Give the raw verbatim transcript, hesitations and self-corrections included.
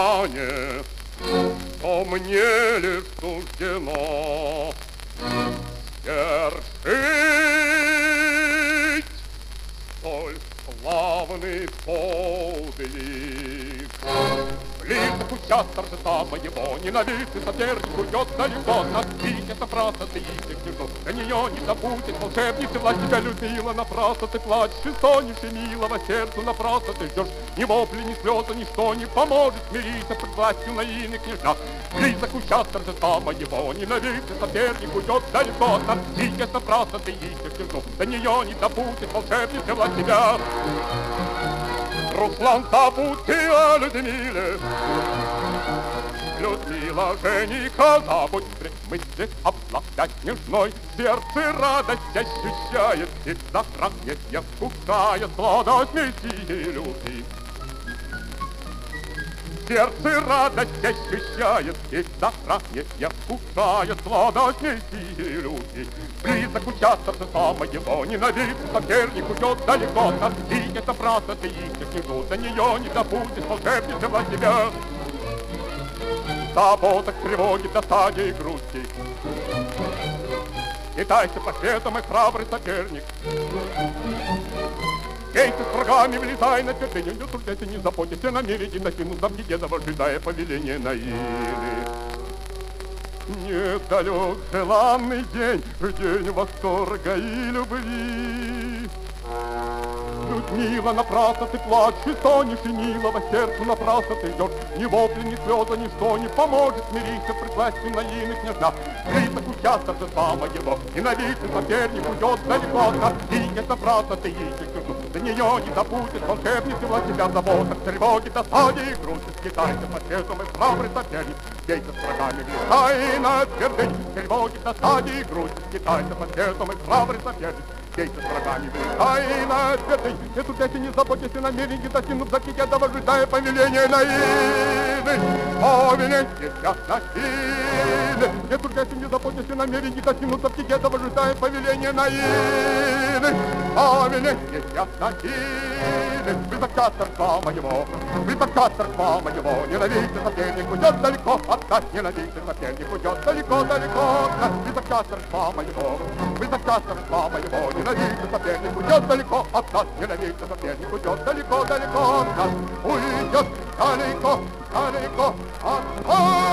знание, что мне лишь суждено свершить столь славный подвиг. Близок час торжества моего, ненавистный соперник уйдет далеко. Настиг эта фраза, ты их держу, до нее не забудет волшебница власть. Тебя любила, напрасно ты плачешь, и стонешь, и милого сердцу напрасно ты ждешь. Ни вопли, ни слезы, ничто не поможет смириться пред властью наивных княжна. Близок час торжества моего, ненавистный соперник уйдет далеко. Настиг эта фраза, ты их держу, до нее не забудет волшебница власть. Тебя Руслан, забудь о Людмиле, Людмила, жениха, забудь при мысли обладать нежной. Сердце радость ощущает, и завтра не вкушает сладость Мессии любви. Сердце радость ощущает, и завтра не вкушает сладость Мессии любви. Близок час торжества моего, ненавистный соперник уйдет далеко. Настиг это фраза, ты ищешь книжу, до нее не забудешь волшебница власть тебя. Заботок, тревоги, досаде и грусти, китайся по свету, мой храбрый соперник. Кейся с врагами, влезай на твердыню, не трудяйся, не заботься, намерите достигну замки дедова, ожидая повеления Наили. Недалек желанный день, день восторга и любви. Людмила, напрасно ты плачешь, и стонешь, и милого сердцу напрасно ты ждешь. Ни вопли, ни слезы, ничто не поможет смириться пред властью наивных княжна. Близок час торжества моего, ненавистный соперник уйдет далеко. Настиг это фраза, ты ищешь чужу, до нее не забудет волшебница власть тебя. Забота, тревоги, досаде и грусти, скитайся по свету, мой храбрый соперник. Кейся с врагами, влезай на твердынь, тревоги, досаде и грусти, скитайся по свету, мой храбрый соперник. Кейся с врагами, влезай на твердынь, не трудяйся, не заботься, намереньки достигнув замки дедова, ожидая повеления Наили. Повеление тебя Наили, не трудяйся, не заботься, намереньки достигнув замки дедова, ожидая повеления Наили. Повеление тебя Наили, близок час торжества моего, близок час торжества моего, ненавистный соперник уйдет далеко от нас, ненавистный соперник уйдет далеко-далеко. Близок час торжества моего, близок час торжества моего, ненавистный соперник уйдет далеко от нас, ненавистный соперник уйдет далеко-далеко от нас, уйдет далеко, далеко от нас.